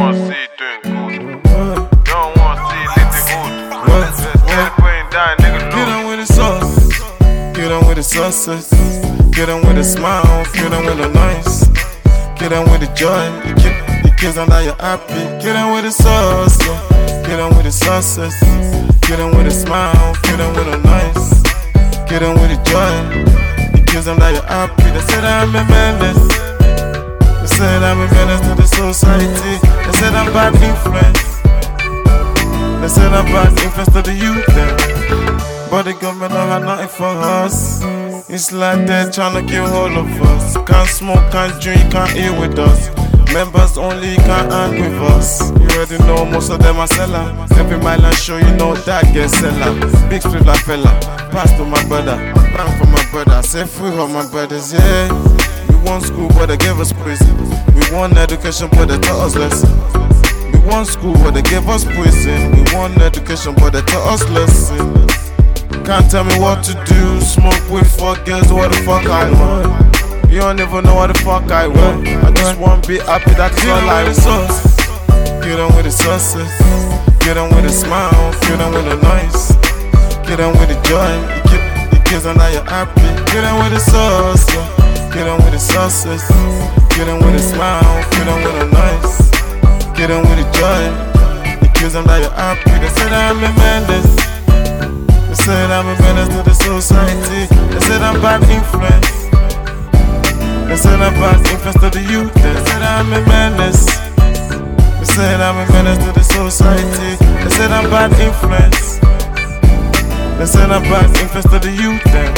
wanna see you doing good. You don't wanna see you living good. Just going down, nigga. Get on with the sauce. Get on with the success. Get on with a smile. Get on with the noise. Get on with the joy. The kids on that you're happy. Get on with the sauce. Get on with the success. Get on with a smile. Get on with the noise. Get on with the joy. The kids on that you're happy. They said I'm a menace. They said I'm a menace to the society. They said I'm bad influence. They said I'm bad influence to the youth then. But the government don't have nothing for us. It's like they're trying to kill all of us. Can't smoke, can't drink, can't eat with us. Members only can't hang with us. You already know most of them are seller. Every mile I show you know that get seller. Big split like fella. Pass to my brother. Bang for my brother. Say free all my brothers, yeah. We want school but they gave us prison. We want education but they taught us lesson. We want school but they gave us prison. We want education but they taught us lesson. Can't tell me what to do. Smoke with fuck girls, what the fuck I want. You don't even know what the fuck I want. I just want to be happy, that's all I want. Get on with the success. Get on with a smile. Get on with the noise. Get on with the joy. The kids on that you're happy. Get on with the sauce. Get on with the success. Get on with a smile. Get on with the noise. Get on with the joy. The kids on that you're happy. They said I'm a menace. They said I'm a menace to the society. They said I'm bad influence. They said I'm bad influence to the youth. They said I'm a menace. They said I'm a menace to the society. They said I'm bad influence. They said I'm bad influence to the youth.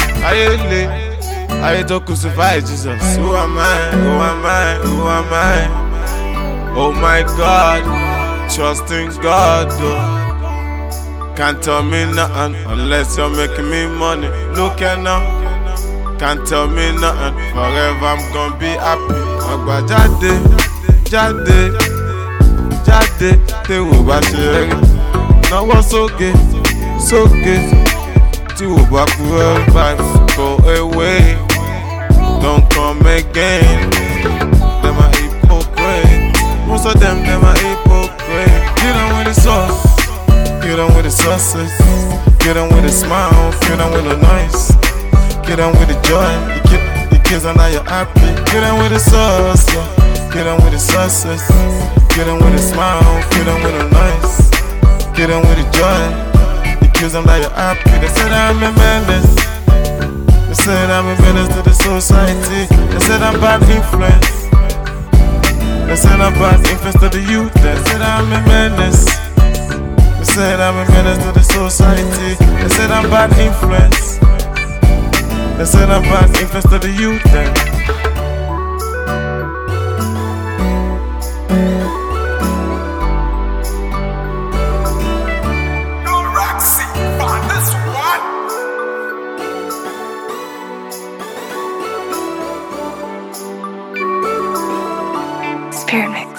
I don't crucify Jesus. Who am I? Who am I? Who am I? Oh my God, trust in God. Can't tell me nothing unless you're making me money. Look at now. Can't tell me nothing. Forever I'm gonna be happy. Agba jáde, jáde, jáde. Tí wò bá ṣe rí. Náwó sókè, sókè. Tí wò bá kúrò báyìí. Go away. Don't come again. Them are hypocrite. Most of them are hypocrite. Get on with the sauce. Get on with the success. Get on with a smile. Get on with the noise. Get on with the joy. The kids on that you're happy. Get on with the sauce. Get on with the success. Get on with a smile. Get on with the noise. Get on with the joy. The kids on that you're happy. They said I'm a menace. They said I'm a menace to the society. They said I'm bad influence. They said I'm bad influence to the youth. They said I'm a menace. They said I'm a menace to the society. They said I'm bad influence. They said I'm bad influence to the youth. Spirit Mix.